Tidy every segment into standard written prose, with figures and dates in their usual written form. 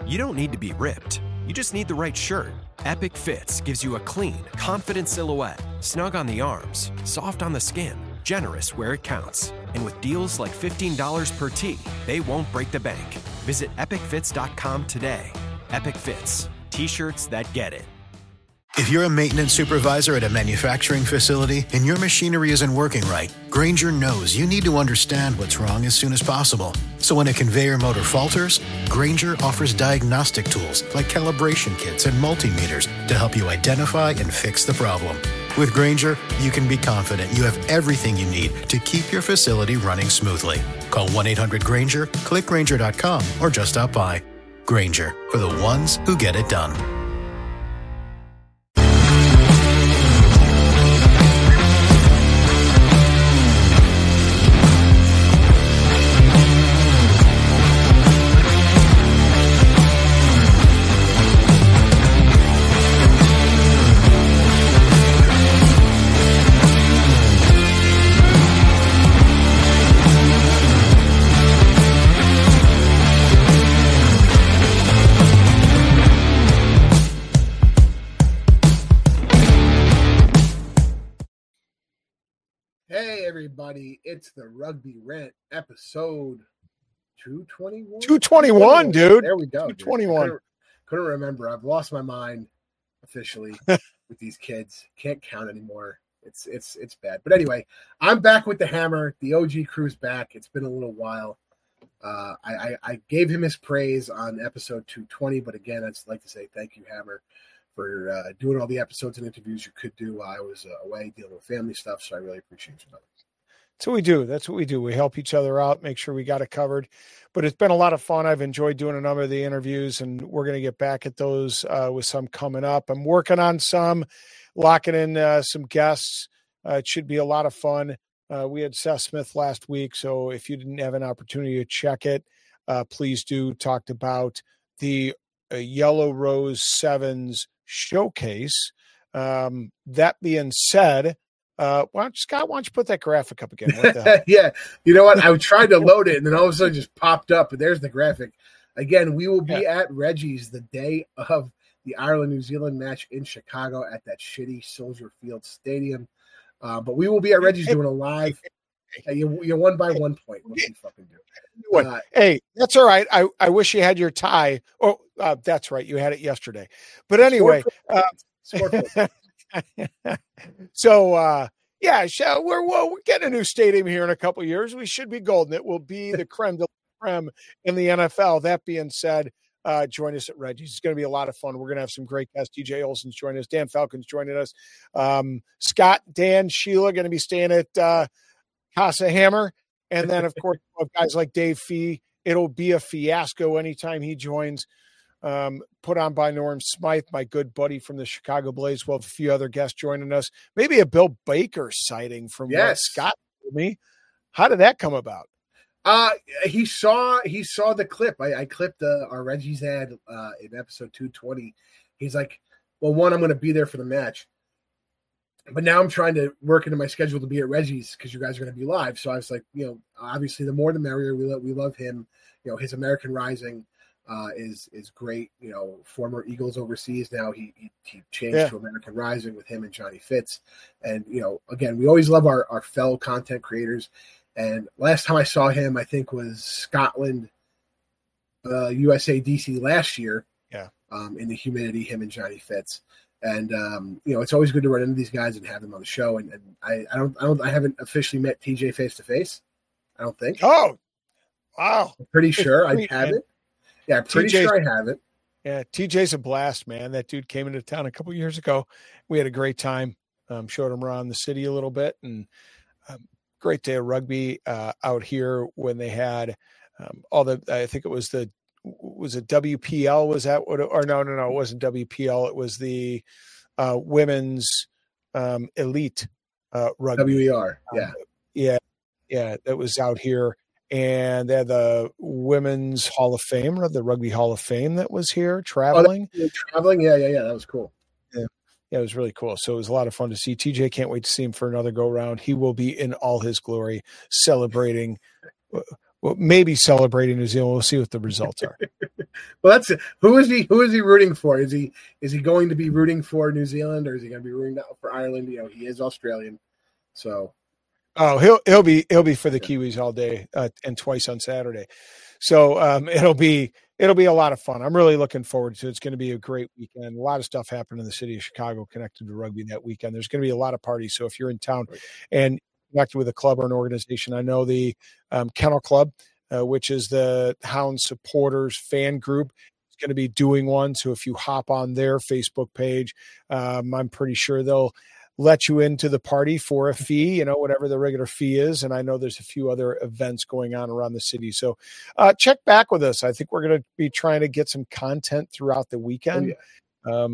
You don't need to be ripped. You just need the right shirt. Epic Fits gives you a clean, confident silhouette, snug on the arms, soft on the skin, generous where it counts. And with deals like $15 per tee, they won't break the bank. Visit epicfits.com today. Epic Fits. T-shirts that get it. If you're a maintenance supervisor at a manufacturing facility and your machinery isn't working right, Grainger knows you need to understand what's wrong as soon as possible. So when a conveyor motor falters, Grainger offers diagnostic tools like calibration kits and multimeters to help you identify and fix the problem. With Grainger, you can be confident you have everything you need to keep your facility running smoothly. Call 1-800-GRAINGER, click Grainger.com, or just stop by. Grainger, for the ones who get it done. Everybody, it's the Rugby Rant episode 221. 221, dude. There we go. 221. Couldn't remember. I've lost my mind officially with these kids. Can't count anymore. It's bad. But anyway, I'm back with the Hammer. The OG crew's back. It's been a little while. I gave him his praise on episode 220, but again, I'd like to say thank you, Hammer, for doing all the episodes and interviews you could do while I was away dealing with family stuff. So I really appreciate you, brother. That's what we do. That's what we do. We help each other out, make sure we got it covered. But it's been a lot of fun. I've enjoyed doing a number of the interviews, and we're going to get back at those with some coming up. I'm working on some, locking in some guests. It should be a lot of fun. We had Seth Smith last week, so if you didn't have an opportunity to check it, please do. Talked about the Yellow Rose Sevens showcase. That being said, why don't you put that graphic up again? What the hell? Yeah. You know what? I tried to load it, and then all of a sudden it just popped up, and there's the graphic. Again, we will be at Reggie's the day of the Ireland-New Zealand match in Chicago at that shitty Soldier Field Stadium. But we will be at Reggie's doing a live. You're 1 by 1 point. What you fucking do? Hey, that's all right. I wish you had your tie. Oh, that's right. You had it yesterday. But anyway. So, we're getting a new stadium here in a couple of years. We should be golden. It will be the creme de la creme in the NFL. That being said, join us at Reggie's. It's going to be a lot of fun. We're going to have some great guests. DJ Olson's joining us. Dan Falcon's joining us. Scott, Dan, Sheila going to be staying at Casa Hammer. And then, of course, guys like Dave Fee. It'll be a fiasco anytime he joins. Put on by Norm Smythe, my good buddy from the Chicago Blaze. We'll have a few other guests joining us. Maybe a Bill Baker sighting from what Scott told me. How did that come about? He saw the clip. I clipped our Reggie's ad in episode 220. He's like, well, one, I'm going to be there for the match. But now I'm trying to work into my schedule to be at Reggie's because you guys are going to be live. So I was like, obviously the more the merrier. We love him. His American Rising is great. Former Eagles overseas. Now he changed to American Rising with him and Johnny Fitz. And, again, we always love our fellow content creators. And last time I saw him, I think was Scotland, USA DC last year. Yeah. In the humidity, him and Johnny Fitz. And, it's always good to run into these guys and have them on the show. And I haven't officially met TJ face to face. I don't think. Oh, wow. I'm pretty sure I haven't. Yeah, I'm pretty sure I haven't. Yeah, TJ's a blast, man. That dude came into town a couple years ago. We had a great time. Showed him around the city a little bit, and great day of rugby out here when they had I think it was it WPL? Was that what? Or no, it wasn't WPL. It was the women's elite rugby. WER. Yeah, that was out here. And they had the Women's Hall of Fame, or the Rugby Hall of Fame that was here traveling. Yeah, that was cool. Yeah, it was really cool. So it was a lot of fun to see. TJ, can't wait to see him for another go round. He will be in all his glory, celebrating well, maybe celebrating New Zealand. We'll see what the results are. Well, that's who is he rooting for? Is he going to be rooting for New Zealand, or is he going to be rooting for Ireland? He is Australian, so. Oh, he'll be for the Kiwis all day and twice on Saturday. So it'll be a lot of fun. I'm really looking forward to it. It's going to be a great weekend. A lot of stuff happened in the city of Chicago connected to rugby that weekend. There's going to be a lot of parties. So if you're in town and connected with a club or an organization, I know the Kennel Club, which is the Hound supporters fan group, is going to be doing one. So if you hop on their Facebook page, I'm pretty sure they'll let you into the party for a fee, whatever the regular fee is. And I know there's a few other events going on around the city. So check back with us. I think we're going to be trying to get some content throughout the weekend. Oh,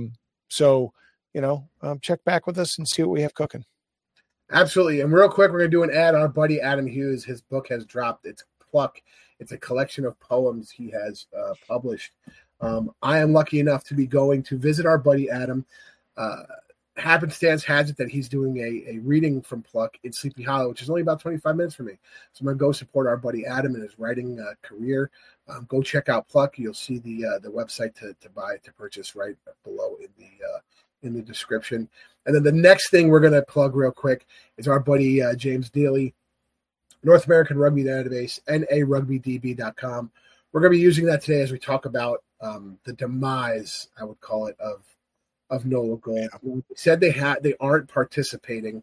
yeah. Check back with us and see what we have cooking. Absolutely. And real quick, we're going to do an ad on our buddy Adam Hughes. His book has dropped. It's Pluck. It's a collection of poems he has published. I am lucky enough to be going to visit our buddy Adam. Happenstance has it that he's doing a reading from Pluck in Sleepy Hollow, which is only about 25 minutes from me. So I'm going to go support our buddy Adam in his writing career. Go check out Pluck. You'll see the website to purchase right below in the description. And then the next thing we're going to plug real quick is our buddy James Daly, North American Rugby Database, NARugbyDB.com. We're going to be using that today as we talk about the demise, I would call it, of NOLA Gold. Yeah. They said they aren't participating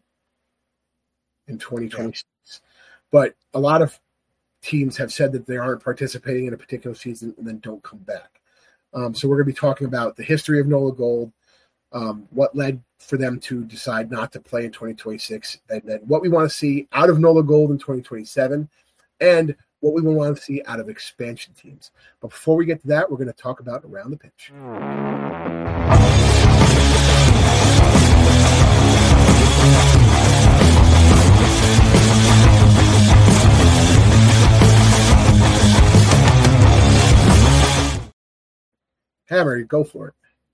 in 2026, but a lot of teams have said that they aren't participating in a particular season and then don't come back. So we're going to be talking about the history of NOLA Gold, what led for them to decide not to play in 2026, and then what we want to see out of NOLA Gold in 2027, and what we want to see out of expansion teams. But before we get to that, we're going to talk about Around the Pitch. Hammer, go for it.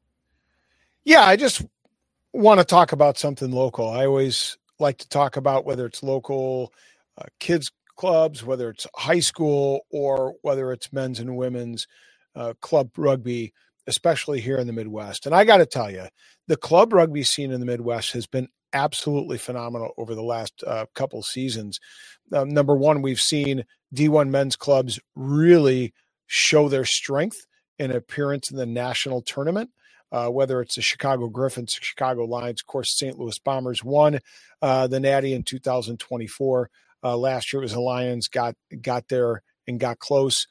Yeah, I just want to talk about something local. I always like to talk about whether it's local kids clubs, whether it's high school, or whether it's men's and women's club rugby, especially here in the Midwest. And I got to tell you, the club rugby scene in the Midwest has been absolutely phenomenal over the last couple seasons. Number one, we've seen D1 men's clubs really show their strength in appearance in the national tournament, whether it's the Chicago Griffins, Chicago Lions, of course, St. Louis Bombers won the Natty in 2024. Last year it was the Lions got there and got close.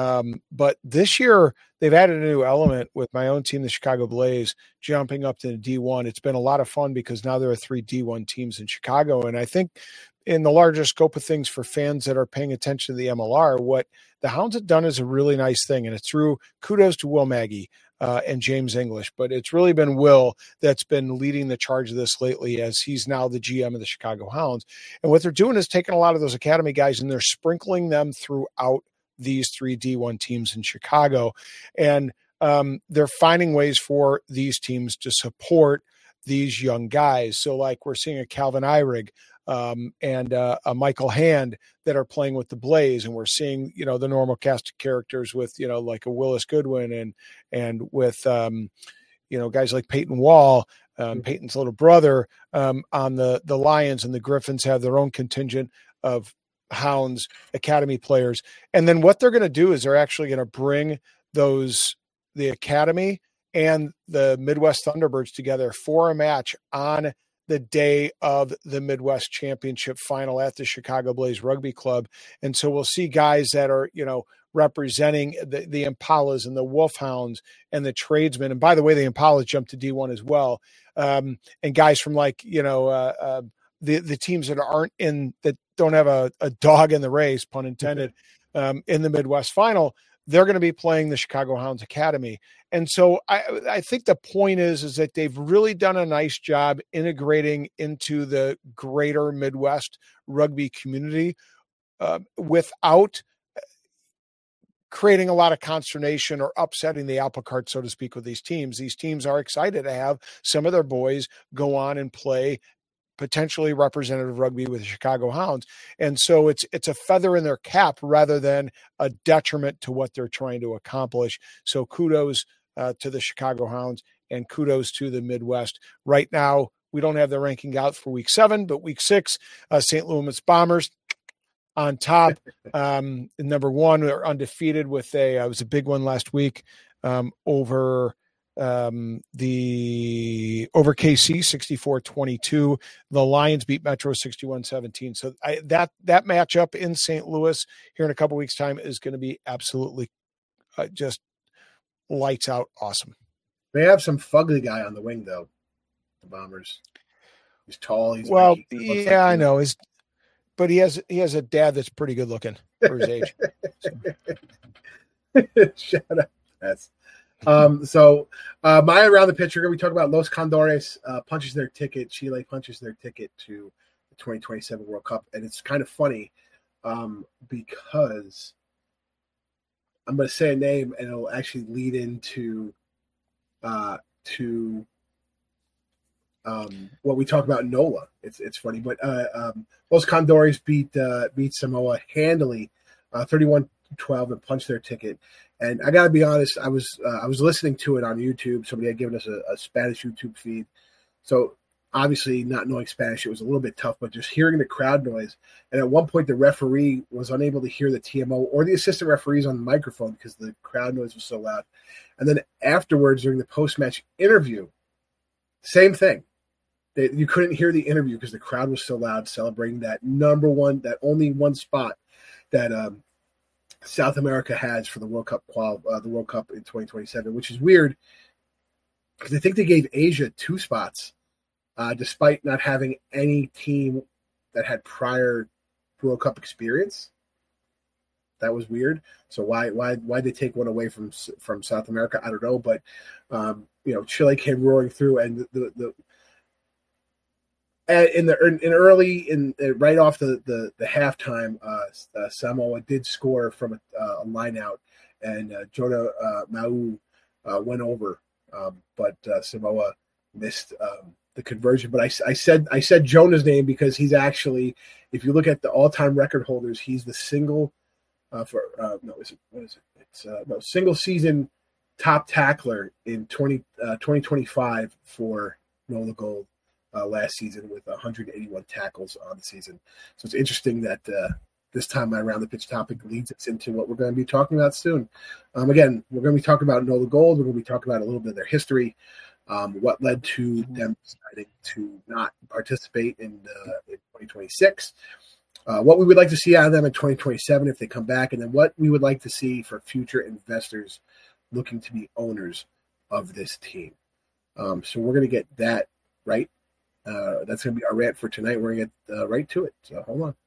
But this year they've added a new element with my own team, the Chicago Blaze, jumping up to the D1. It's been a lot of fun because now there are 3 D1 teams in Chicago. And I think in the larger scope of things for fans that are paying attention to the MLR, what the Hounds have done is a really nice thing. And it's through kudos to Will Maggie and James English, but it's really been Will that's been leading the charge of this lately, as he's now the GM of the Chicago Hounds. And what they're doing is taking a lot of those academy guys and they're sprinkling them throughout these 3 D1 teams in Chicago. And they're finding ways for these teams to support these young guys. So like we're seeing a Calvin Eyrig and a Michael Hand that are playing with the Blaze. And we're seeing, the normal cast of characters with, like a Willis Goodwin and with, guys like Peyton Wall, Peyton's little brother on the Lions, and the Griffins have their own contingent of Hounds academy players. And then what they're going to do is they're actually going to bring the academy and the Midwest Thunderbirds together for a match on the day of the Midwest Championship final at the Chicago Blaze Rugby Club. And so we'll see guys that are, representing the Impalas and the Wolfhounds and the Tradesmen. And by the way, the Impalas jumped to D1 as well. And guys from the teams that aren't that don't have a dog in the race, pun intended, in the Midwest final, they're going to be playing the Chicago Hounds Academy. And so I think the point is that they've really done a nice job integrating into the greater Midwest rugby community without creating a lot of consternation or upsetting the apple cart, so to speak, with these teams. These teams are excited to have some of their boys go on and play potentially representative rugby with the Chicago Hounds. And so it's a feather in their cap rather than a detriment to what they're trying to accomplish. So kudos to the Chicago Hounds and kudos to the Midwest. Right now, we don't have the ranking out for week 7, but week 6, St. Louis Bombers on top. Number 1, they're undefeated with it was a big one last week over KC 64-22. The Lions beat Metro 61-17. So that matchup in St. Louis here in a couple weeks' time is going to be absolutely just lights out awesome. They have some fugly guy on the wing though. The Bombers. He's tall. He's yeah, I know. But he has a dad that's pretty good looking for his age. Shut up. That's so my around the pitch, we're going to be talking about Los Condores punches their ticket. Chile punches their ticket to the 2027 World Cup. And it's kind of funny because I'm going to say a name and it'll actually lead into what we talk about in NOLA. It's funny, but Los Condores beat Samoa handily, 31-12, and punched their ticket. And I gotta be honest, I was listening to it on YouTube. Somebody had given us a Spanish YouTube feed, so obviously not knowing Spanish, it was a little bit tough. But just hearing the crowd noise, and at one point the referee was unable to hear the TMO or the assistant referees on the microphone because the crowd noise was so loud. And then afterwards, during the post-match interview, same thing. You couldn't hear the interview because the crowd was so loud, celebrating that only one spot that South America has for the World Cup the World Cup in 2027, which is weird because I think they gave Asia 2 spots, despite not having any team that had prior World Cup experience. That was weird. So why they take one away from South America? I don't know, but Chile came roaring through, and right off the halftime, Samoa did score from a line out, and Jonah Mau went over, but Samoa missed the conversion. But I said Jonah's name because he's actually, if you look at the all-time record holders, he's the single single season top tackler in 2025 for NOLA Gold. Last season with 181 tackles on the season. So it's interesting that this time my Around the Pitch topic leads us into what we're going to be talking about soon. Again, we're going to be talking about NOLA Gold. We're going to be talking about a little bit of their history, what led to them deciding to not participate in 2026, what we would like to see out of them in 2027 if they come back, and then what we would like to see for future investors looking to be owners of this team. So we're going to get that right. That's going to be our rant for tonight. We're going to get right to it. So hold on.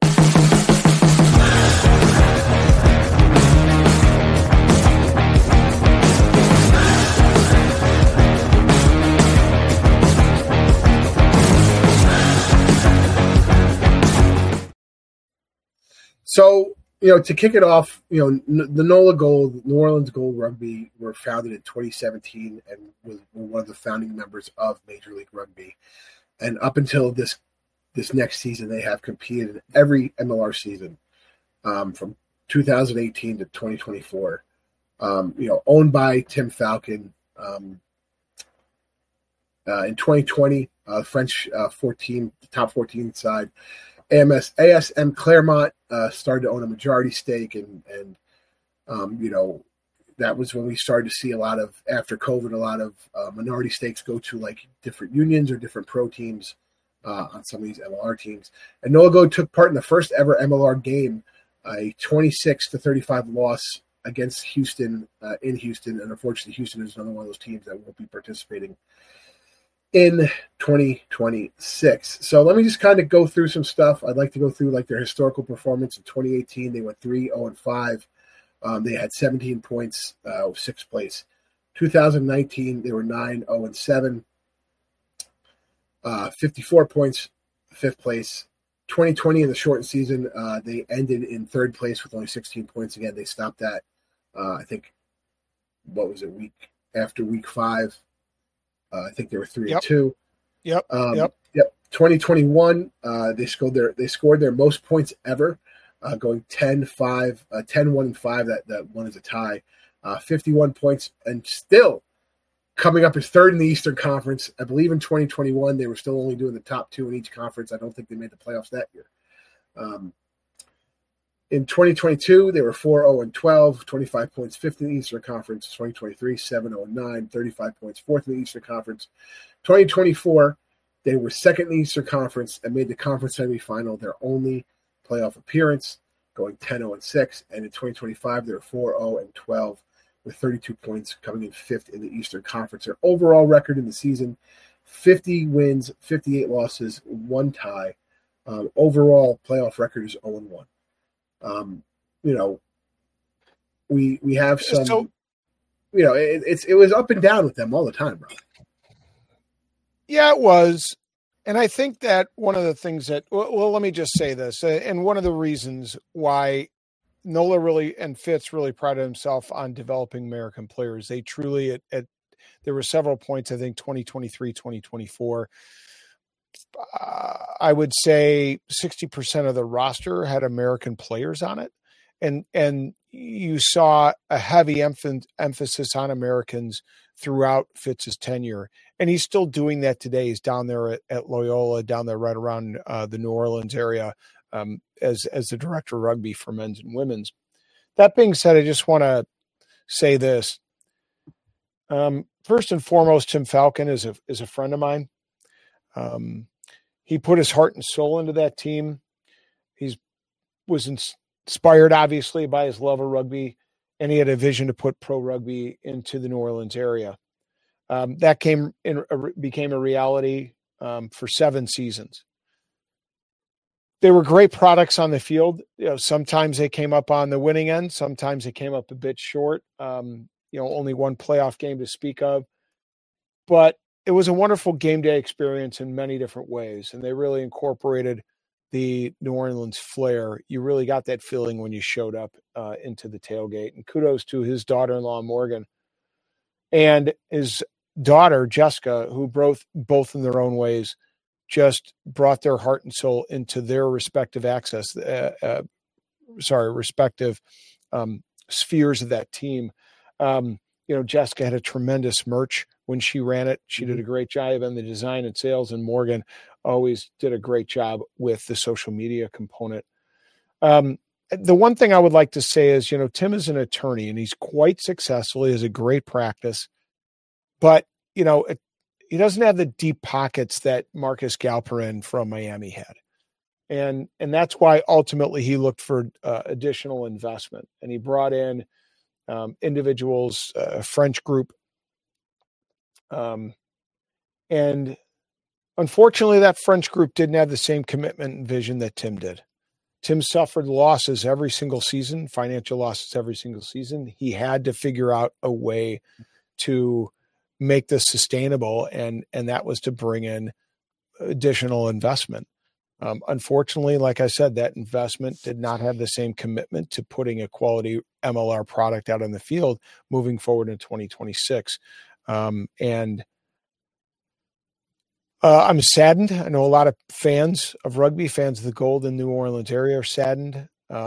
So, to kick it off, the NOLA Gold, New Orleans Gold Rugby were founded in 2017 and were one of the founding members of Major League Rugby. And up until this next season, they have competed in every MLR season from 2018 to 2024. Owned by Tim Falcon. In 2020, French 14, the top 14 side, ASM Claremont started to own a majority stake, and that was when we started to see a lot of, after COVID, a lot of minority stakes go to like different unions or different pro teams on some of these MLR teams. And NOLA Gold took part in the first ever MLR game, a 26-35 loss against Houston in Houston. And unfortunately, Houston is another one of those teams that won't be participating in 2026. So let me just kind of go through some stuff. I'd like to go through like their historical performance. In 2018, they went 3-0-5. They had 17 points, 6th place. 2019, they were 9-0-7, 54 points, 5th place. 2020, in the shortened season, they ended in 3rd place with only 16 points. Again, they stopped that, I think, week after week 5. I think they were 3-2. Yep. 2021, they scored their most points ever, going 10-1 and 5. That one is a tie. 51 points, and still coming up as third in the Eastern Conference. I believe in 2021 they were still only doing the top two in each conference. I don't think they made the playoffs that year. In 2022, they were 4-0-12, 25 points, fifth in the Eastern Conference. 2023, 7-0-9, 35 points, fourth in the Eastern Conference. 2024, they were second in the Eastern Conference and made the conference semifinal their only playoff appearance, going 10-0-6. And in 2025, they were 4-0-12 with 32 points, coming in fifth in the Eastern Conference. Their overall record in the season, 50 wins, 58 losses, one tie. Overall playoff record is 0-1. We have some, it was up and down with them all the time, bro. Yeah, it was. And I think that one of the things that, well, let me just say this. And one of the reasons why Nola really and Fitz really prided himself on developing American players. They truly, there were several points, I think 2023, 2024. I would say 60% of the roster had American players on it. And you saw a heavy emphasis on Americans throughout Fitz's tenure. And he's still doing that today. He's down there at Loyola, down there right around the New Orleans area as the director of rugby for men's and women's. That being said, I just want to say this. First and foremost, Tim Falcon is a friend of mine. He put his heart and soul into that team. He was inspired, obviously, by his love of rugby, and he had a vision to put pro rugby into the New Orleans area. That became a reality for 7 seasons. They were great products on the field. Sometimes they came up on the winning end. Sometimes they came up a bit short. Only one playoff game to speak of. But it was a wonderful game day experience in many different ways, and they really incorporated the New Orleans flair. You really got that feeling when you showed up into the tailgate. And kudos to his daughter-in-law, Morgan, and his daughter, Jessica, who both in their own ways just brought their heart and soul into their respective respective spheres of that team. Jessica had a tremendous merch when she ran it. She did a great job in the design and sales, and Morgan always did a great job with the social media component. The one thing I would like to say is, Tim is an attorney and he's quite successful. He has a great practice, but, he doesn't have the deep pockets that Marcus Galperin from Miami had. And that's why ultimately he looked for additional investment, and he brought in individuals, a French group. And unfortunately, that French group didn't have the same commitment and vision that Tim did. Tim suffered losses every single season, financial losses every single season. He had to figure out a way to make this sustainable, and that was to bring in additional investment. Unfortunately, like I said, that investment did not have the same commitment to putting a quality MLR product out on the field moving forward in 2026. And I'm saddened. I know a lot of fans of rugby, fans of the Gold in New Orleans area are saddened.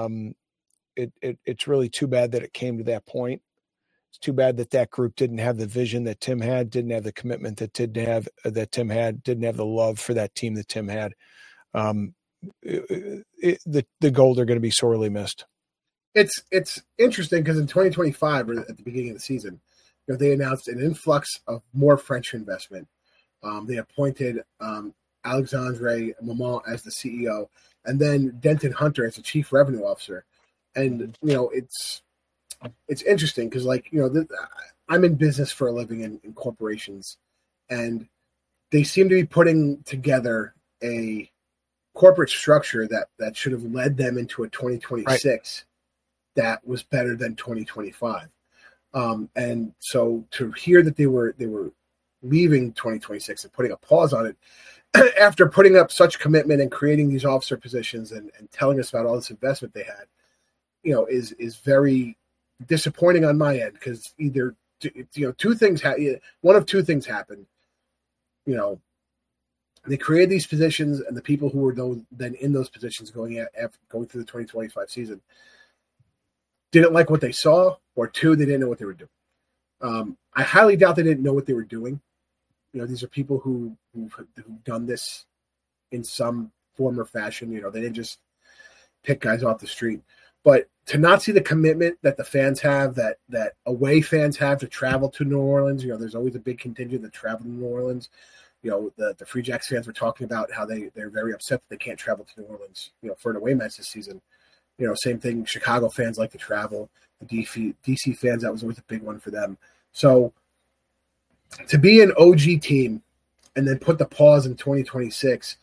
It's really too bad that it came to that point. It's too bad that group didn't have the vision that Tim had, didn't have the commitment that Tim had, didn't have the love for that team that Tim had. The Gold are going to be sorely missed. It's interesting because in 2025, or at the beginning of the season, they announced an influx of more French investment. They appointed Alexandre Maman as the CEO, and then Denton Hunter as the chief revenue officer. And it's interesting because, I'm in business for a living in corporations, and they seem to be putting together a corporate structure that should have led them into a 2026 that was better than 2025. And so to hear that they were leaving 2026 and putting a pause on it after putting up such commitment and creating these officer positions and telling us about all this investment they had, is very disappointing on my end, because either two things one of two things happened. They created these positions, and the people who were then in those positions going through the 2025 season didn't like what they saw, or two, they didn't know what they were doing. I highly doubt they didn't know what they were doing. These are people who've done this in some form or fashion. They didn't just pick guys off the street. But to not see the commitment that the fans have, that away fans have to travel to New Orleans, there's always a big contingent that travel to New Orleans. The Free Jacks fans were talking about how they're very upset that they can't travel to New Orleans, for an away match this season. Same thing. Chicago fans like to travel. The DC fans, that was always a big one for them. So to be an OG team and then put the pause in 2026,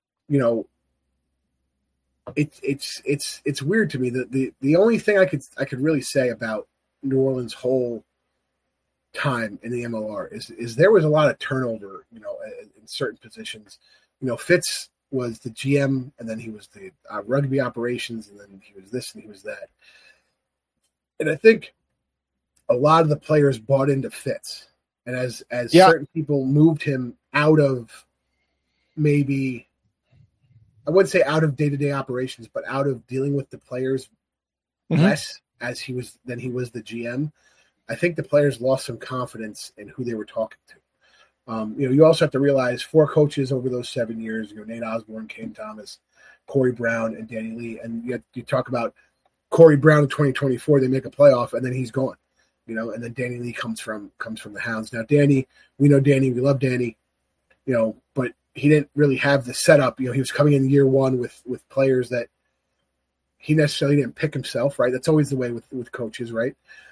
it's weird to me. The only thing I could really say about New Orleans' whole time in the MLR is there was a lot of turnover, in certain positions. Fitz was the GM, and then he was the rugby operations, and then he was this and he was that. And I think a lot of the players bought into Fitz, and as certain people moved him out of, maybe, I wouldn't say out of day-to-day operations, but out of dealing with the players less as he was the GM. I think the players lost some confidence in who they were talking to. You also have to realize 4 coaches over those 7 years, Nate Osborne, Kane Thomas, Corey Brown, and Danny Lee. And you talk about Corey Brown in 2024, they make a playoff, and then he's gone, and then Danny Lee comes from the Hounds. Now, Danny, we know Danny, we love Danny, but he didn't really have the setup. He was coming in year one with players that he necessarily didn't pick himself, right? That's always the way with coaches, right?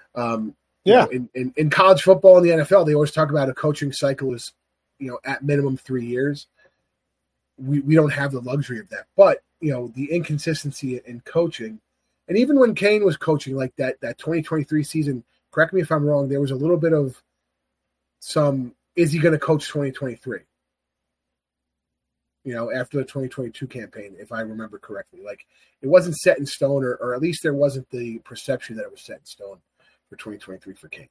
In college football and the NFL, they always talk about a coaching cycle is, at minimum 3 years. We don't have the luxury of that. But, the inconsistency in coaching, and even when Kane was coaching, like that 2023 season, correct me if I'm wrong, there was a little bit of is he going to coach 2023? After the 2022 campaign, if I remember correctly. Like, it wasn't set in stone, or at least there wasn't the perception that it was set in stone for 2023 for Kane.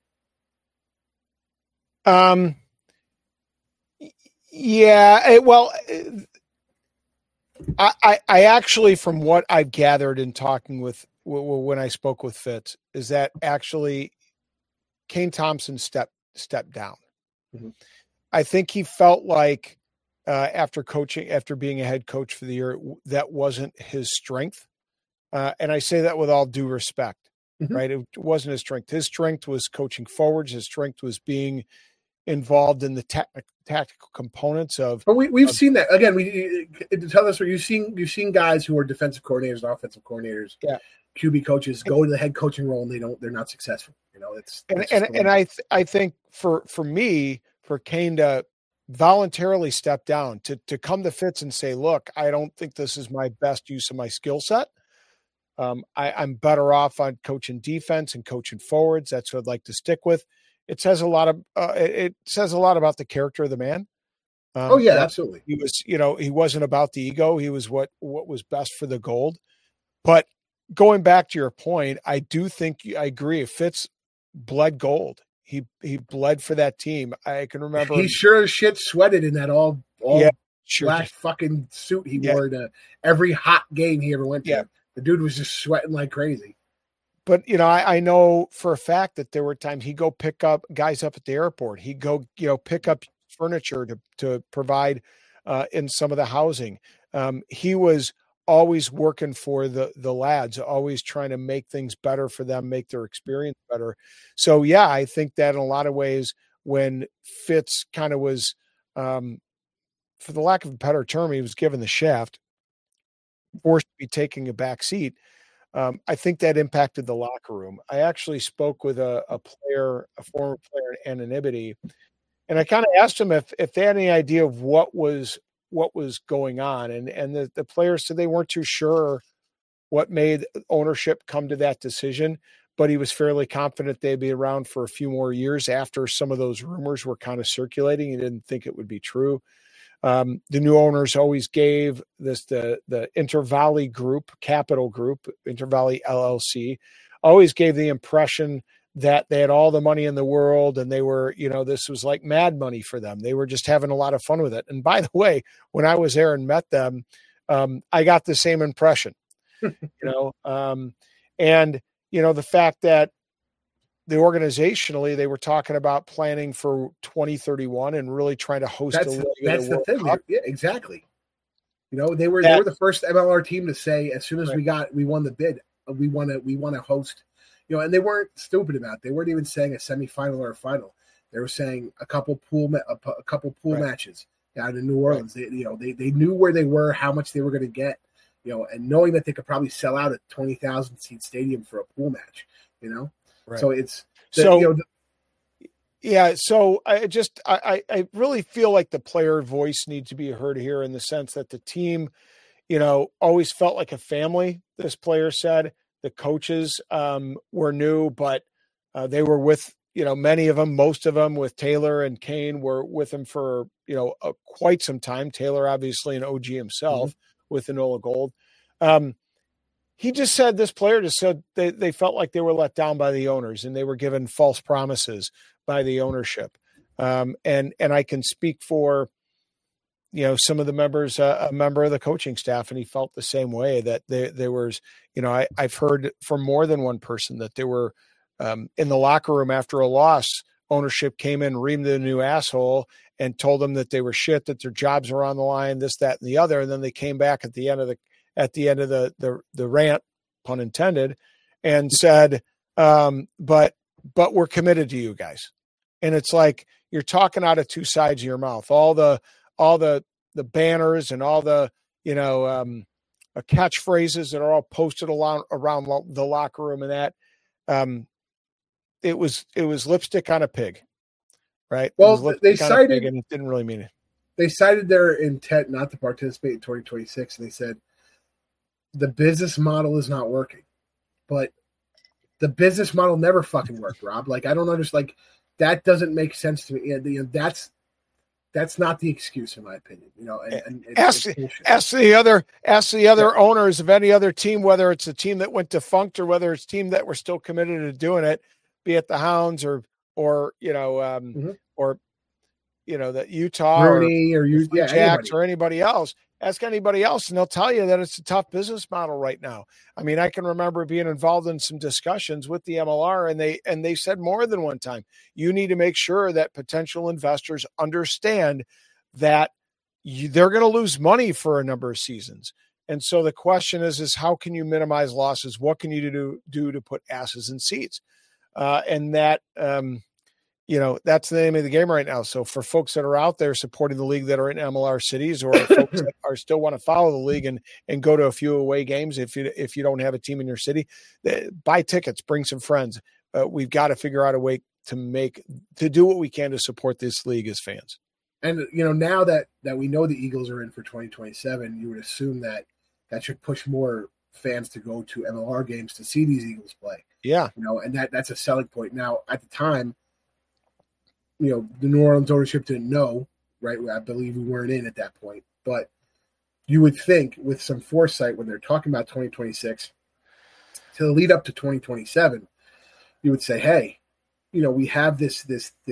I actually, from what I've gathered in talking with when I spoke with Fitz, is that actually Kane Thompson stepped down. Mm-hmm. I think he felt like after being a head coach for the year, that wasn't his strength. And I say that with all due respect, right? It wasn't his strength. His strength was coaching forwards. His strength was being involved in the tactical components of. But we've seen that again. To tell us, you've seen guys who are defensive coordinators, and offensive coordinators, QB coaches go to the head coaching role and they're not successful. I think for me, for Kane to voluntarily step down, to come to Fitz and say, look, I don't think this is my best use of my skill set. I'm better off on coaching defense and coaching forwards. That's what I'd like to stick with. It says a lot about the character of the man. Absolutely. He was, he wasn't about the ego. He was what was best for the gold. But going back to your point, I do think I agree. Fitz bled gold. He bled for that team. I can remember he sure as shit sweated in that all black fucking suit he wore to every hot game he ever went to. The dude was just sweating like crazy. But, I know for a fact that there were times he'd go pick up guys up at the airport. He'd go, pick up furniture to provide in some of the housing. He was always working for the lads, always trying to make things better for them, make their experience better. So, I think that in a lot of ways, when Fitz kind of was, for the lack of a better term, he was given the shaft, forced to be taking a back seat. I think that impacted the locker room. I actually spoke with a former player in anonymity, and I kind of asked him if they had any idea of what was going on. And the players said they weren't too sure what made ownership come to that decision, but he was fairly confident they'd be around for a few more years after some of those rumors were kind of circulating. He didn't think it would be true. The new owners always gave the Intervalley Group, Capital Group, Intervalley LLC, always gave the impression that they had all the money in the world and they were, this was like mad money for them. They were just having a lot of fun with it. And by the way, when I was there and met them, I got the same impression, and the fact that organizationally, they were talking about planning for 2031 and really trying to host that's the thing. Yeah, exactly. They were the first MLR team to say, as soon as we won the bid, we want to host, and they weren't stupid about it. They weren't even saying a semifinal or a final. They were saying a couple pool matches down in New Orleans. Right. They knew where they were, how much they were going to get, and knowing that they could probably sell out a 20,000 seat stadium for a pool match, Right. So it's So I really feel like the player voice needs to be heard here, in the sense that the team, always felt like a family. This player said the coaches were new, but they were with, many of them, most of them with Taylor and Kane were with him for, quite some time. Taylor, obviously an OG himself with Enola Gold. He just said, this player just said they felt like they were let down by the owners and they were given false promises by the ownership. And I can speak for, some of the members, a member of the coaching staff, and he felt the same way, that there was, I've heard from more than one person that they were in the locker room after a loss. Ownership came in, reamed the new asshole, and told them that they were shit, that their jobs were on the line, this, that, and the other. And then they came back at the end of the rant, pun intended, and said, but we're committed to you guys. And it's like, you're talking out of two sides of your mouth. All the banners and all the, catchphrases that are all posted around the locker room, and that, it was lipstick on a pig, right? Well, they cited, and it didn't really mean it. They cited their intent not to participate in 2026. And they said, the business model is not working, but the business model never fucking worked, Rob. Like, I don't understand. Like, that doesn't make sense to me. That's not the excuse, in my opinion. And ask the other owners of any other team, whether it's a team that went defunct or whether it's a team that were still committed to doing it, be it the Hounds or that Utah Rooney or Jacks or anybody else. Ask anybody else, and they'll tell you that it's a tough business model right now. I mean, I can remember being involved in some discussions with the MLR, and they said more than one time, you need to make sure that potential investors understand that they're going to lose money for a number of seasons. And so the question is how can you minimize losses? What can you do to put asses in seats? And that, that's the name of the game right now. So for folks that are out there supporting the league that are in MLR cities, or folks that are still want to follow the league and go to a few away games, if you don't have a team in your city, buy tickets, bring some friends. We've got to figure out a way to do what we can to support this league as fans. And now that we know the Eagles are in for 2027, you would assume that should push more fans to go to MLR games to see these Eagles play. Yeah, and that's a selling point. Now, at the time, the New Orleans ownership didn't know, right? I believe we weren't in at that point. But you would think with some foresight, when they're talking about 2026 to lead up to 2027, you would say, hey, we have this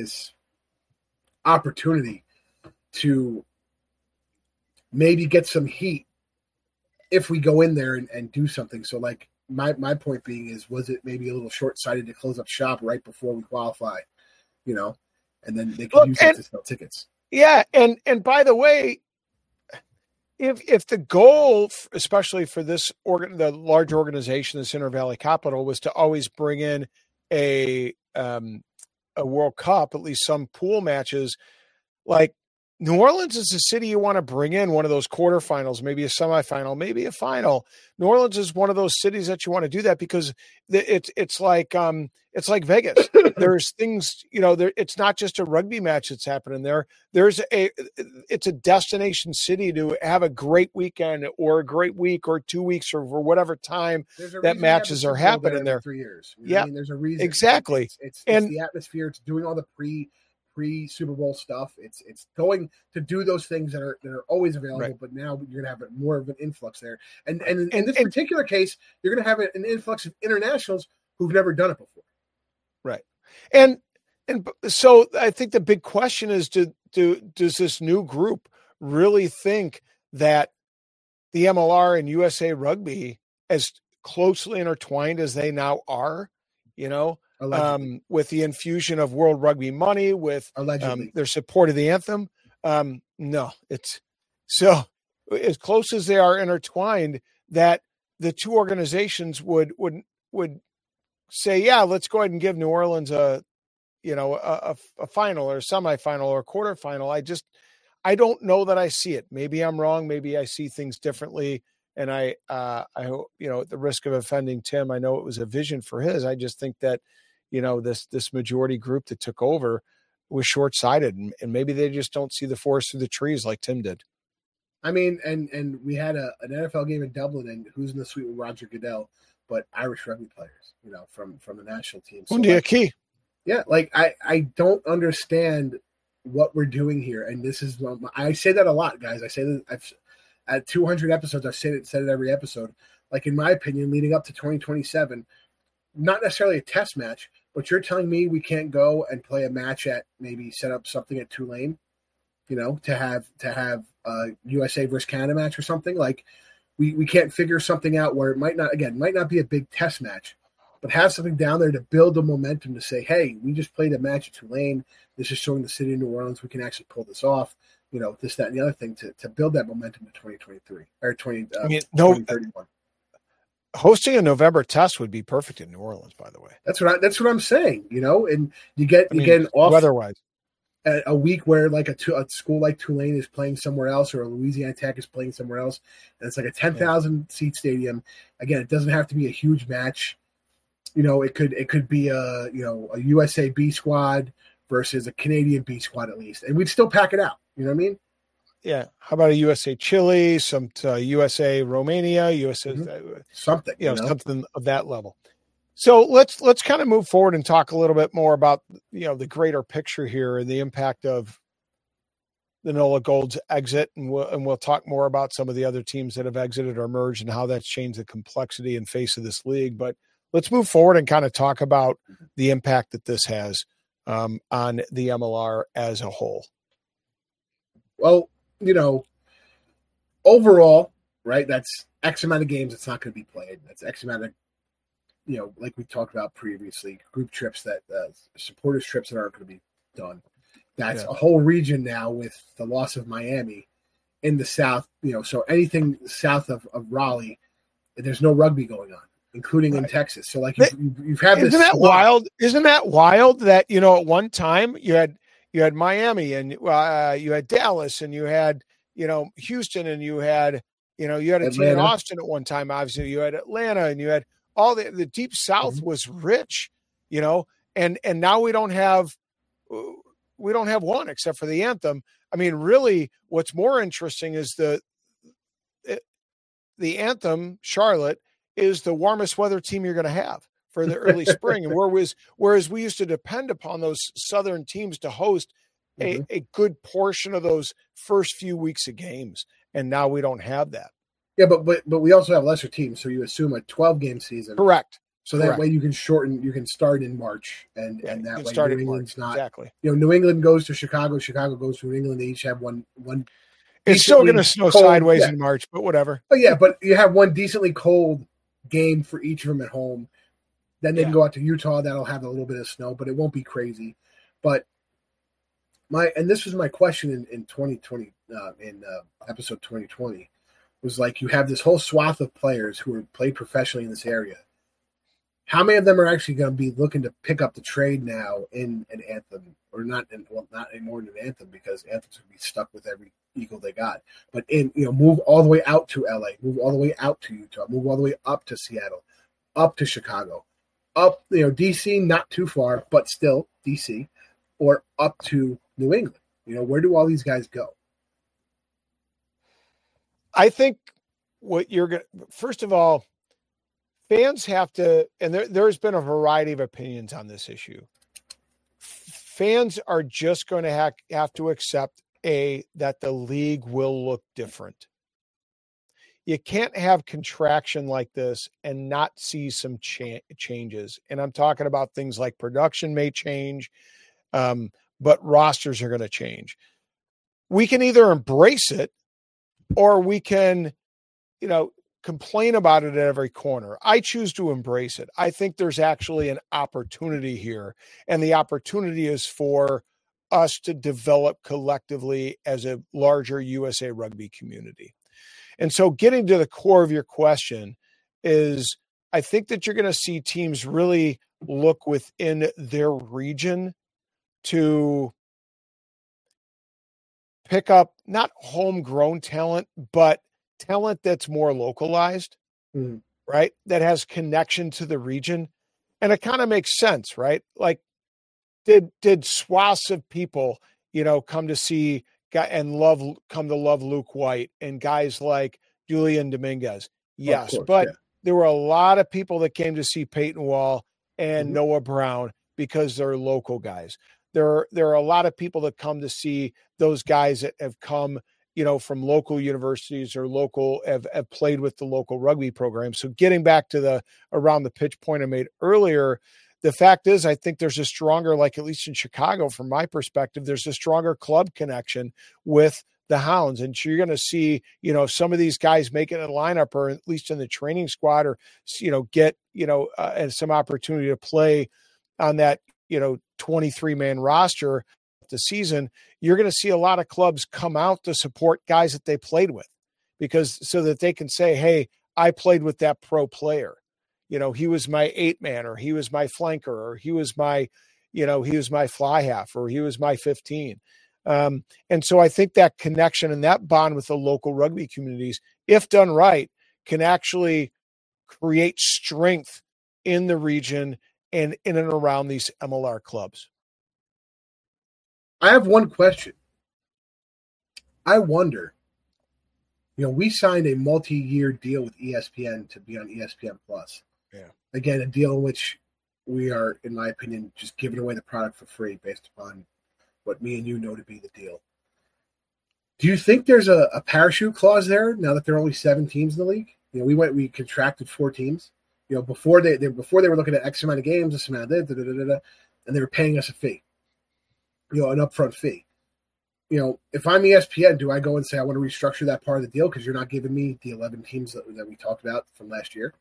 opportunity to maybe get some heat if we go in there and do something. So, like, my point being is, was it maybe a little short-sighted to close up shop right before we qualify, and then they could use it to sell tickets. Yeah, and by the way, if the goal, especially for the large organization, this Inter Valley Capital, was to always bring in a World Cup, at least some pool matches, like New Orleans is a city you want to bring in one of those quarterfinals, maybe a semifinal, maybe a final. New Orleans is one of those cities that you want to do that because it's like Vegas. There's things, it's not just a rugby match that's happening there. It's a destination city to have a great weekend or a great week or 2 weeks or for whatever time that matches are happening there. 3 years. Yeah, there's a reason. Exactly. It's the atmosphere. It's doing all the pre-Super Bowl stuff. It's going to do those things that are always available, right. But now you're going to have more of an influx there. And in this particular case, you're going to have an influx of internationals who've never done it before. Right. And so I think the big question is, does this new group really think that the MLR and USA Rugby, as closely intertwined as they now are, with the infusion of World Rugby money, with their support of the anthem? No, it's so as close as they are intertwined that the two organizations would say, yeah, let's go ahead and give New Orleans a final or a semifinal or a quarterfinal. I don't know that I see it. Maybe I'm wrong. Maybe I see things differently. And I hope, at the risk of offending Tim, I know it was a vision for his. I just think that, this majority group that took over was short-sighted, and maybe they just don't see the forest through the trees like Tim did. I mean, and we had an NFL game in Dublin, and who's in the suite with Roger Goodell, but Irish rugby players, from the national team. So Key. Yeah, I don't understand what we're doing here, and this is I say that a lot, guys. I say that at 200 episodes, I've said it every episode. Like, in my opinion, leading up to 2027, not necessarily a test match, but you're telling me we can't go and play a match at maybe set up something at Tulane, to have USA versus Canada match or something. Like, we can't figure something out where it might not be a big test match, but have something down there to build the momentum to say, hey, we just played a match at Tulane. This is showing the city of New Orleans we can actually pull this off. This, that, and the other thing to build that momentum to 2023 or 2031. Hosting a November test would be perfect in New Orleans, by the way. That's what I'm saying, and you get an off weather-wise a week where like a school like Tulane is playing somewhere else, or a Louisiana Tech is playing somewhere else, and it's like a 10,000 seat stadium. Again, it doesn't have to be a huge match. It could be a USA B squad versus a Canadian B squad at least, and we'd still pack it out. You know what I mean? Yeah. How about a USA Chile, some USA Romania, USA something, something of that level. So let's kind of move forward and talk a little bit more about the greater picture here and the impact of the NOLA Gold's exit, and we'll talk more about some of the other teams that have exited or merged and how that's changed the complexity and face of this league. But let's move forward and kind of talk about the impact that this has on the MLR as a whole. Well, overall, right, that's X amount of games that's not going to be played. That's X amount of, like we talked about previously, group trips supporters trips that aren't going to be done. That's a whole region now with the loss of Miami in the South, so anything south of Raleigh, there's no rugby going on, including in Texas. So like you've had this. Isn't that wild? Isn't that wild that, at one time you had Miami and you had Dallas and you had, Houston and you had a team in Austin at one time. Obviously you had Atlanta and you had all the deep South was rich, and now we don't have one except for the anthem. I mean, really what's more interesting is the anthem, Charlotte, is the warmest weather team you're going to have for the early spring. And whereas we used to depend upon those Southern teams to host a good portion of those first few weeks of games. And now we don't have that. Yeah, but we also have lesser teams. So you assume a 12-game season. Correct. So that way you can start in March. And that way New England's not. Exactly. New England goes to Chicago. Chicago goes to New England. They each have one. It's still going to snow sideways in March, but whatever. Oh, yeah, but you have one decently cold game for each of them at home. Then they can go out to Utah. That'll have a little bit of snow, but it won't be crazy. But this was my question in 2020, in episode 2020, was like, you have this whole swath of players who are played professionally in this area. How many of them are actually going to be looking to pick up the trade now in an Anthem, or not anymore in an Anthem, because Anthem's going to be stuck with every Eagle they got, but move all the way out to LA, move all the way out to Utah, move all the way up to Seattle, up to Chicago, up, DC, not too far, but still DC, or up to New England. Where do all these guys go? I think first of all, fans have to, and there's been a variety of opinions on this issue. Fans are just going to have to accept that the league will look different. you can't have contraction like this and not see some changes. And I'm talking about things like production may change, but rosters are going to change. We can either embrace it or we can, complain about it at every corner. I choose to embrace it. I think there's actually an opportunity here, and the opportunity is for us to develop collectively as a larger USA Rugby community. And so getting to the core of your question is, I think that you're going to see teams really look within their region to pick up not homegrown talent, but talent that's more localized, right? That has connection to the region. And it kind of makes sense, right? Like, did swaths of people, come to see and come to love Luke White and guys like Julian Dominguez? Yes, course, but there were a lot of people that came to see Peyton Wall and Noah Brown because they're local guys. There are a lot of people that come to see those guys that have come, from local universities or have played with the local rugby program. So getting back to the around the pitch point I made earlier, the fact is, I think there's a stronger, like at least in Chicago, from my perspective, there's a stronger club connection with the Hounds. And so you're going to see, some of these guys make it in the lineup or at least in the training squad or, get, and some opportunity to play on that, 23-man roster the season. You're going to see a lot of clubs come out to support guys that they played with so that they can say, hey, I played with that pro player. He was my 8-man, or he was my flanker, or he was my fly half, or he was my 15. And so I think that connection and that bond with the local rugby communities, if done right, can actually create strength in the region and in and around these MLR clubs. I have one question. I wonder, we signed a multi-year deal with ESPN to be on ESPN Plus. Yeah. Again, a deal in which we are, in my opinion, just giving away the product for free based upon what me and you know to be the deal. Do you think there's a parachute clause there now that there are only 7 teams in the league? We contracted 4 teams. Before they were looking at X amount of games, this amount of and they were paying us a fee. An upfront fee. If I'm ESPN, do I go and say I want to restructure that part of the deal because you're not giving me the 11 teams that we talked about from last year?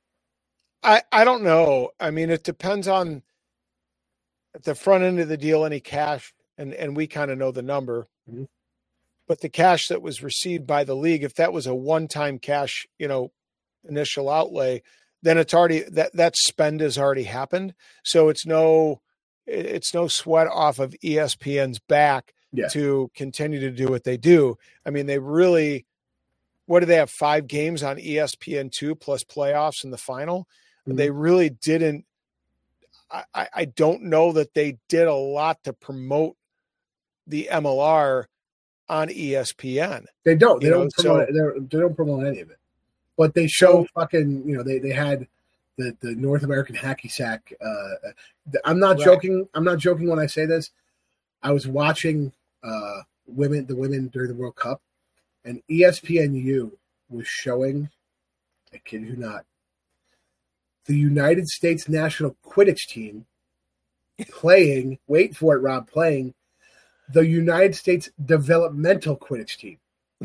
I don't know. I mean, it depends on at the front end of the deal, any cash, and we kind of know the number. Mm-hmm. But the cash that was received by the league, if that was a one-time cash, initial outlay, then it's already that spend has already happened. So it's no sweat off of ESPN's back to continue to do what they do. I mean, they really, what do they have? 5 games on ESPN2 plus playoffs in the final. Mm-hmm. They really didn't. I don't know that they did a lot to promote the MLR on ESPN. They don't. They don't promote any of it. But they show fucking. They had the North American Hacky Sack. I'm not joking. I'm not joking when I say this. I was watching the women during the World Cup, and ESPNU was showing, I kid you not, the United States national Quidditch team playing, wait for it, Rob, playing the United States developmental Quidditch team.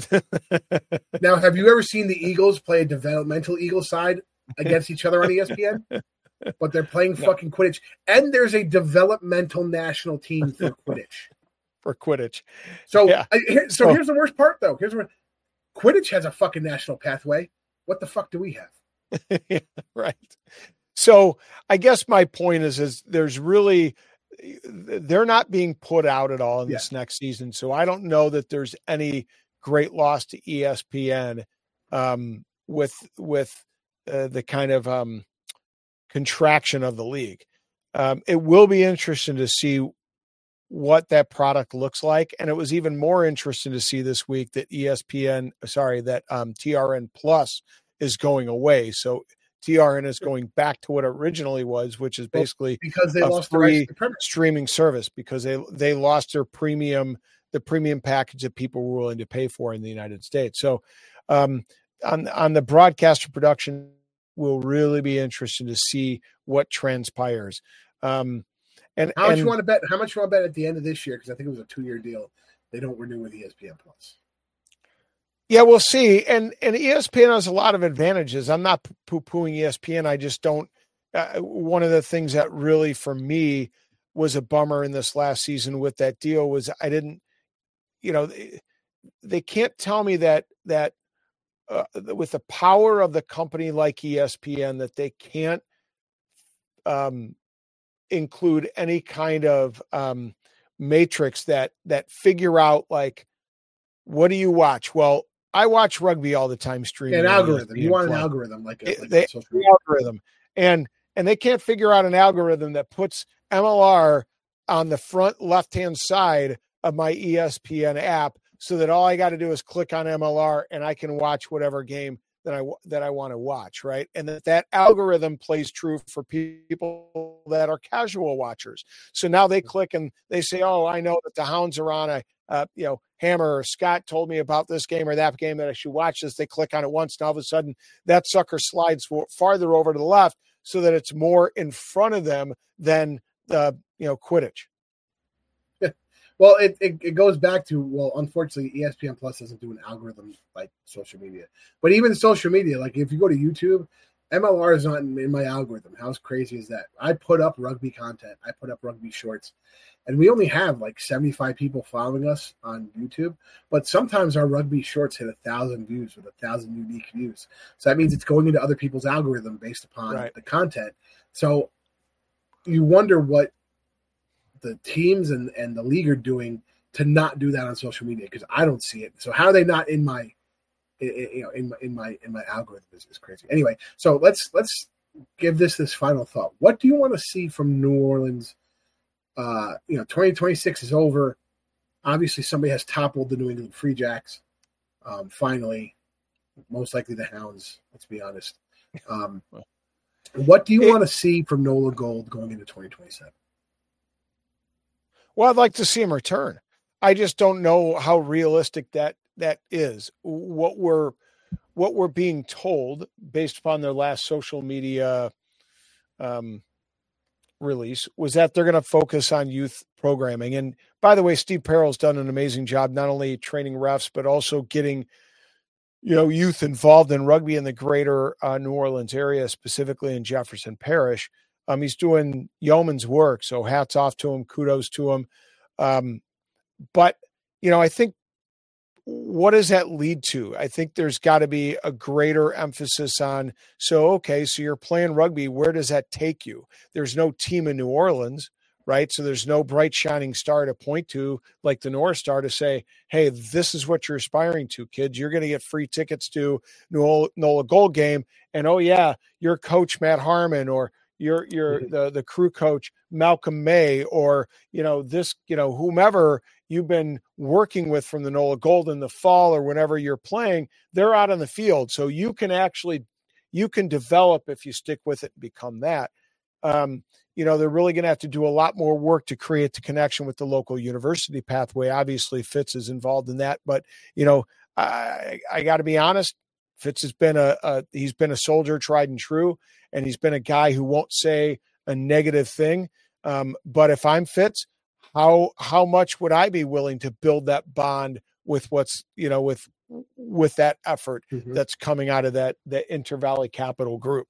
Now, have you ever seen the Eagles play a developmental Eagle side against each other on ESPN? But they're playing fucking Quidditch. And there's a developmental national team for Quidditch. So, here's the worst part, though. Quidditch has a fucking national pathway. What the fuck do we have? Yeah, right. So I guess my point is there's really, they're not being put out at all in this next season. So I don't know that there's any great loss to ESPN with the kind of contraction of the league. It will be interesting to see what that product looks like. And it was even more interesting to see this week that TRN Plus is going away. So TRN is going back to what it originally was, which is basically because they lost free streaming service because they lost their the premium package that people were willing to pay for in the United States. So on the broadcaster production will really be interesting to see what transpires. And how much you want to bet? How much you want to bet at the end of this year? Because I think it was a 2-year deal. They don't renew with ESPN Plus. Yeah, we'll see. And ESPN has a lot of advantages. I'm not poo-pooing ESPN. I just don't. One of the things that really, for me, was a bummer in this last season with that deal was I didn't, they can't tell me that with the power of the company like ESPN that they can't include any kind of matrix that figure out like, what do you watch? Well, I watch rugby all the time streaming. An algorithm. You want an algorithm like an algorithm. And they can't figure out an algorithm that puts MLR on the front left-hand side of my ESPN app so that all I got to do is click on MLR and I can watch whatever game that I want to watch, right? And that algorithm plays true for people that are casual watchers. So now they click and they say, oh, I know that the Hounds are on Hammer or Scott told me about this game or that game that I should watch this. They click on it once. And all of a sudden that sucker slides farther over to the left so that it's more in front of them than the, Quidditch. Well, it goes back to, well, unfortunately, ESPN Plus doesn't do an algorithm like social media. But even social media, like if you go to YouTube, MLR is not in my algorithm. How crazy is that? I put up rugby content. I put up rugby shorts. And we only have like 75 people following us on YouTube. But sometimes our rugby shorts hit 1,000 views with 1,000 unique views. So that means it's going into other people's algorithm based upon the content. So you wonder what the teams and the league are doing to not do that on social media, because I don't see it. So how are they not in my algorithm is crazy. Anyway, so let's give this final thought. What do you want to see from New Orleans? 2026 is over. Obviously, somebody has toppled the New England Free Jacks. Finally, most likely the Hounds. Let's be honest. What do you want to see from Nola Gold going into 2027? Well, I'd like to see him return. I just don't know how realistic that is. What we're being told based upon their last social media release was that they're going to focus on youth programming. And by the way, Steve Perrell's done an amazing job, not only training refs, but also getting, youth involved in rugby in the greater New Orleans area, specifically in Jefferson Parish. He's doing yeoman's work. So hats off to him. Kudos to him. But, I think, what does that lead to? I think there's got to be a greater emphasis on, so you're playing rugby. Where does that take you? There's no team in New Orleans, right? So there's no bright shining star to point to like the North Star to say, hey, this is what you're aspiring to, kids. You're going to get free tickets to Nola Gold game. And, oh yeah, your coach, Matt Harmon, or you're the crew coach, Malcolm May, or, whomever you've been working with from the Nola Gold in the fall or whenever you're playing, they're out on the field. So you can develop if you stick with it and become that. They're really going to have to do a lot more work to create the connection with the local university pathway. Obviously Fitz is involved in that, but I got to be honest, Fitz has been he's been a soldier, tried and true. And he's been a guy who won't say a negative thing. But if I'm Fitz, how much would I be willing to build that bond with what's, with that effort that's coming out of the Intervalley Capital Group?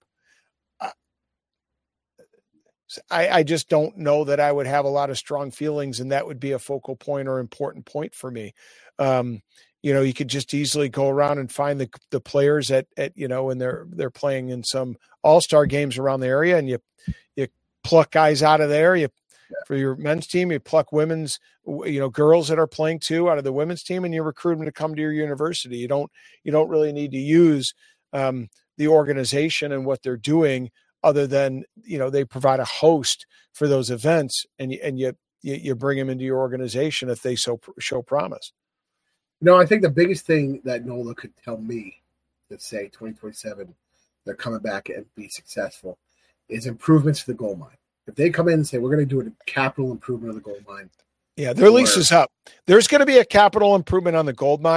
I just don't know that I would have a lot of strong feelings, and that would be a focal point or important point for me. You could just easily go around and find the players at and they're playing in some all-star games around the area, and you pluck guys out of there. For your men's team, you pluck women's, girls that are playing too out of the women's team, and you recruit them to come to your university. You don't really need to use the organization and what they're doing, other than they provide a host for those events, and you bring them into your organization if they show promise. I think the biggest thing that Nola could tell me that say 2027 they're coming back and be successful is improvements to the gold mine. If they come in and say, we're going to do a capital improvement of the gold mine. Yeah, their lease is up. There's going to be a capital improvement on the gold mine,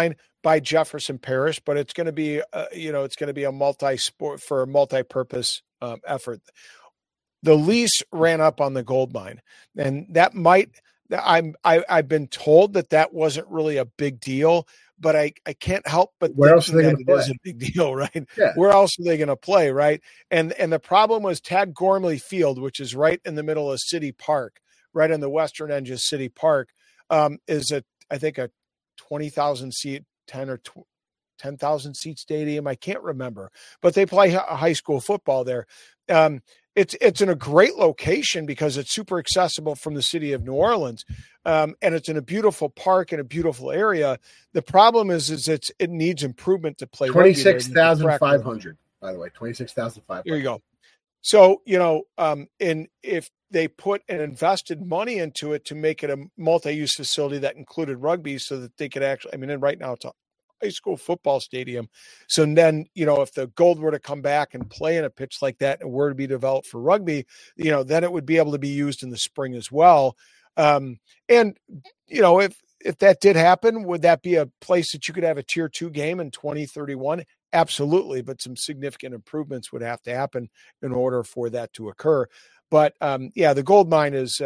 by Jefferson Parish, but it's going to be, it's going to be a multi-purpose effort. The lease ran up on the gold mine, and that I've been told that wasn't really a big deal, but I can't help but where else think are they that it is a big deal, right? Yeah. Where else are they going to play, right? And the problem was Tad Gormley Field, which is right in the middle of City Park, right on the western edge of City Park, is I think a 20,000 seat, 10,000 seat stadium. I can't remember, but they play high school football there. It's in a great location because it's super accessible from the city of New Orleans. And it's in a beautiful park in a beautiful area. The problem is it needs improvement to play. 26,500, by the way, 26,500. There you go. So, and if they put and invested money into it to make it a multi-use facility that included rugby so that they could actually, and right now it's a high school football stadium. So then, if the Gold were to come back and play in a pitch like that and were to be developed for rugby, then it would be able to be used in the spring as well. If that did happen, would that be a place that you could have a tier 2 game in 2031? Absolutely. But some significant improvements would have to happen in order for that to occur. But the gold mine is,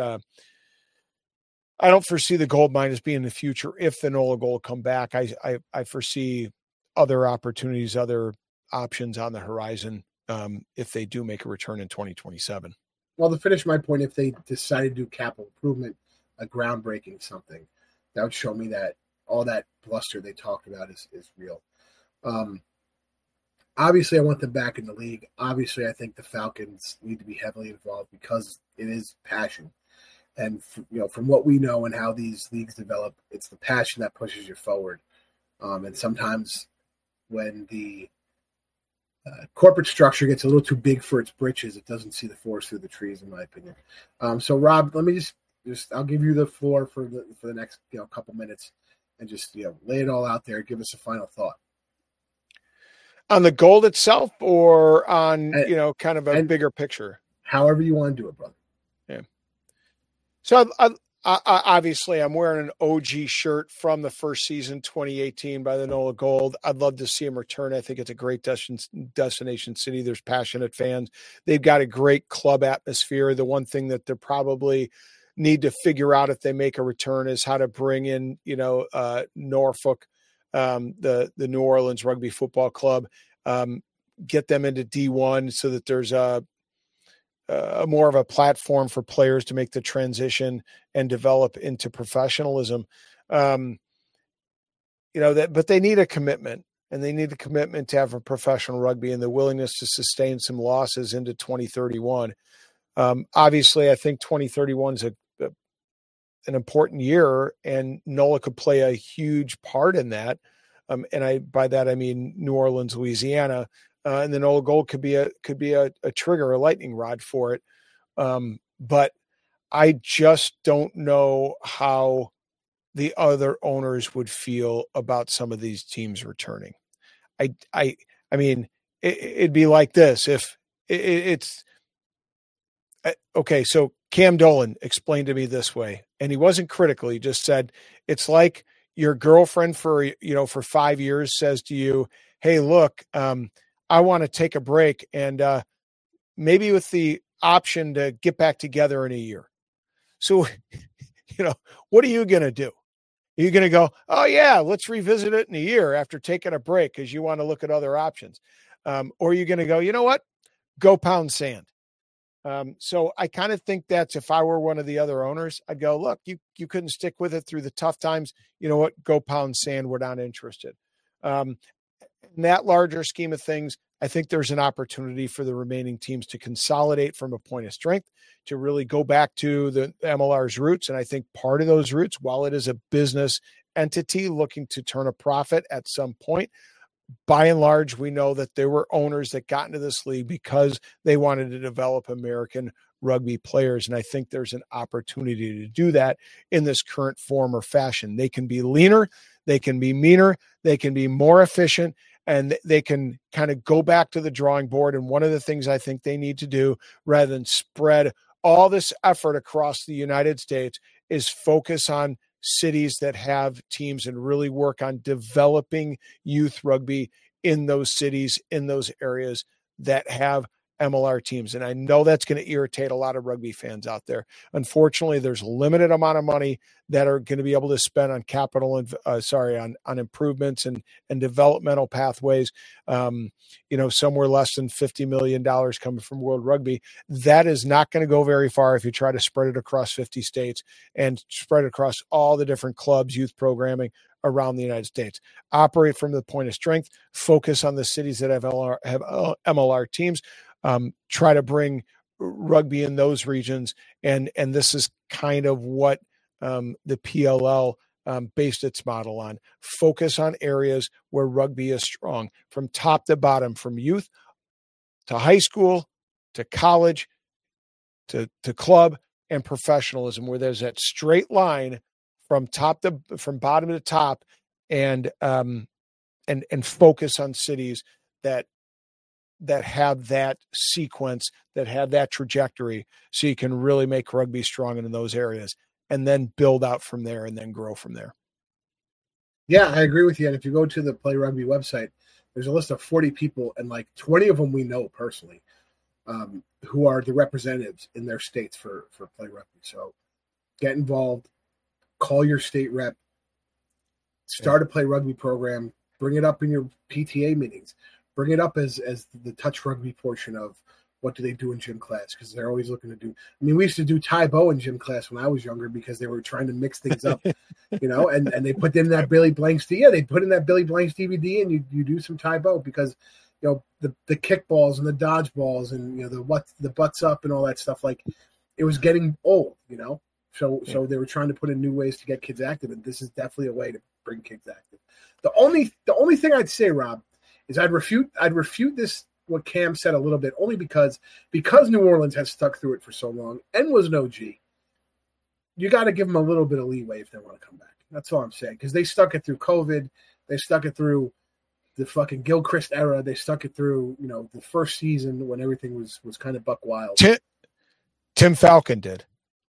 I don't foresee the gold mine as being the future. If the NOLA Gold come back, I foresee other opportunities, other options on the horizon if they do make a return in 2027. Well, to finish my point, if they decided to do capital improvement, a groundbreaking something, that would show me that all that bluster they talked about is real. Obviously, I want them back in the league. Obviously, I think the Falcons need to be heavily involved because it is passion. And, from what we know and how these leagues develop, it's the passion that pushes you forward. And sometimes when the corporate structure gets a little too big for its britches, it doesn't see the forest through the trees, in my opinion. So, Rob, let me just I'll give you the floor for the next couple minutes and just lay it all out there. Give us a final thought on the Gold itself, or on kind of a bigger picture. However you want to do it, brother. Yeah. So I obviously I'm wearing an OG shirt from the first season, 2018, by the NOLA Gold. I'd love to see them return. I think it's a great destination city. There's passionate fans. They've got a great club atmosphere. The one thing that they probably need to figure out if they make a return is how to bring in, Norfolk, the New Orleans Rugby Football Club, get them into D1 so that there's a more of a platform for players to make the transition and develop into professionalism. But they need a commitment, and they need a commitment to have a professional rugby and the willingness to sustain some losses into 2031. Obviously, I think 2031 is an important year, and NOLA could play a huge part in that. By that I mean New Orleans, Louisiana, and the NOLA Gold could be a trigger, a lightning rod for it. But I just don't know how the other owners would feel about some of these teams returning. I mean, it'd be like this if it's okay. So Cam Dolan explained to me this way, and he wasn't critical. He just said, it's like your girlfriend for 5 years says to you, hey, look, I want to take a break, and maybe with the option to get back together in a year. So, what are you going to do? Are you going to go, oh yeah, let's revisit it in a year after taking a break because you want to look at other options? Or are you going to go, you know what? Go pound sand. So I kind of think that's, if I were one of the other owners, I'd go, look, you couldn't stick with it through the tough times. You know what? Go pound sand. We're not interested. In that larger scheme of things, I think there's an opportunity for the remaining teams to consolidate from a point of strength, to really go back to the MLR's roots. And I think part of those roots, while it is a business entity looking to turn a profit at some point, by and large, we know that there were owners that got into this league because they wanted to develop American rugby players. And I think there's an opportunity to do that in this current form or fashion. They can be leaner, they can be meaner, they can be more efficient, and they can kind of go back to the drawing board. And one of the things I think they need to do, rather than spread all this effort across the United States, is focus on cities that have teams and really work on developing youth rugby in those cities, in those areas that have MLR teams. And I know that's going to irritate a lot of rugby fans out there. Unfortunately, there's a limited amount of money that are going to be able to spend on capital and on improvements and developmental pathways. Somewhere less than $50 million coming from World Rugby. That is not going to go very far if you try to spread it across 50 states and spread it across all the different clubs, youth programming around the United States. Operate from the point of strength, focus on the cities that have MLR teams. Try to bring rugby in those regions. And this is kind of what the PLL based its model on. Focus on areas where rugby is strong, from top to bottom, from youth to high school to college to club and professionalism, where there's that straight line from bottom to top, and focus on cities that have that sequence, that have that trajectory, so you can really make rugby strong in those areas, and then build out from there and then grow from there. Yeah, I agree with you. And if you go to the Play Rugby website, there's a list of 40 people, and like 20 of them we know personally, who are the representatives in their states for Play Rugby. So get involved, call your state rep, start a Play Rugby program, bring it up in your PTA meetings. Bring it up as the touch rugby portion of what do they do in gym class, because they're always looking to do. I mean, we used to do Tae-Bo in gym class when I was younger because they were trying to mix things up, and they put in that Billy Blanks they put in that Billy Blanks DVD, and you do some Tae-Bo because the kickballs and the dodgeballs and the butts up and all that stuff, like it was getting old, So they were trying to put in new ways to get kids active, and this is definitely a way to bring kids active. The only thing I'd say, Rob, is I'd refute this, what Cam said a little bit, only because New Orleans has stuck through it for so long and was an OG. You got to give them a little bit of leeway if they want to come back. That's all I'm saying, because they stuck it through COVID. They stuck it through the fucking Gilchrist era. They stuck it through, the first season when everything was kind of buck wild. Tim Falcon did.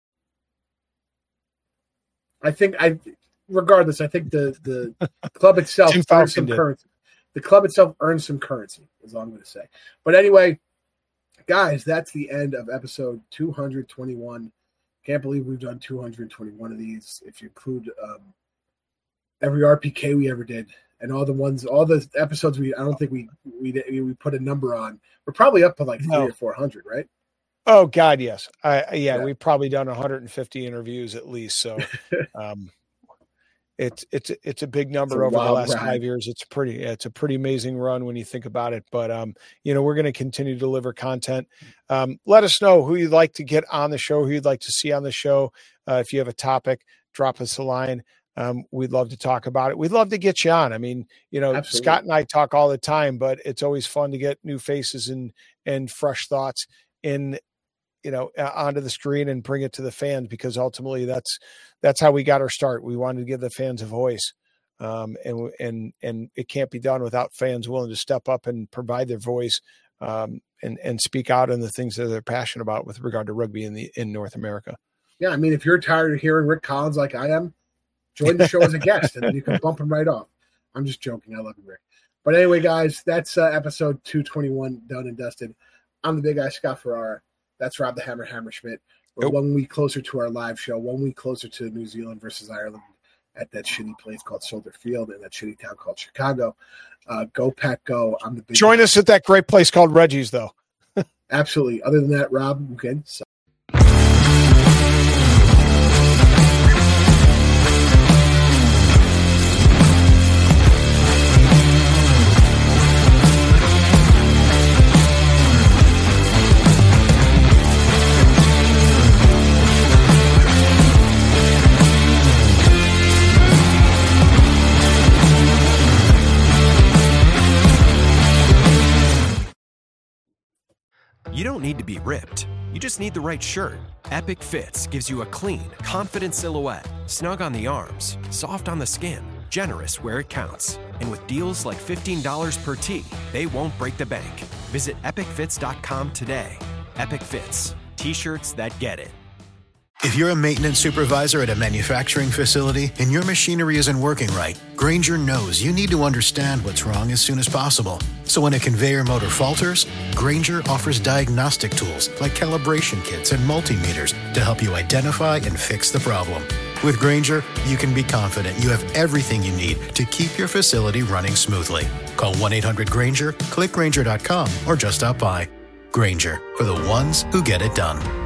Regardless, I think the club itself earned some currency. The club itself earned some currency, is all I'm going to say. But anyway, guys, that's the end of episode 221. Can't believe we've done 221 of these, if you include every RPK we ever did, and all the episodes I don't think we put a number on. We're probably up to like 300 or 400, right? Oh God, yes. We've probably done 150 interviews at least. So, It's a big number over the last 5 years. It's a pretty amazing run when you think about it. But we're going to continue to deliver content. Let us know who you'd like to get on the show, who you'd like to see on the show. If you have a topic, drop us a line. We'd love to talk about it. We'd love to get you on. I mean, Absolutely. Scott and I talk all the time, but it's always fun to get new faces and fresh thoughts onto the screen and bring it to the fans, because ultimately that's how we got our start. We wanted to give the fans a voice. And it can't be done without fans willing to step up and provide their voice, and speak out on the things that they're passionate about with regard to rugby in North America. Yeah. I mean, if you're tired of hearing Rick Collins like I am, join the show as a guest and then you can bump him right off. I'm just joking. I love you, Rick. But anyway, guys, that's episode 221 done and dusted. I'm the big guy, Scott Ferrara. That's Rob the Hammer Hammerschmidt. We're 1 week closer to our live show, 1 week closer to New Zealand versus Ireland at that shitty place called Soldier Field in that shitty town called Chicago. Go Pack Go. I'm the big Join guy. us at that great place called Reggie's, though. Absolutely. Other than that, Rob, you good? So. You don't need to be ripped. You just need the right shirt. Epic Fits gives you a clean, confident silhouette, snug on the arms, soft on the skin, generous where it counts. And with deals like $15 per tee, they won't break the bank. Visit epicfits.com today. Epic Fits. T-shirts that get it. If you're a maintenance supervisor at a manufacturing facility and your machinery isn't working right, Grainger knows you need to understand what's wrong as soon as possible. So when a conveyor motor falters, Grainger offers diagnostic tools like calibration kits and multimeters to help you identify and fix the problem. With Grainger, you can be confident you have everything you need to keep your facility running smoothly. Call 1-800-GRAINGER, click Grainger.com, or just stop by. Grainger, for the ones who get it done.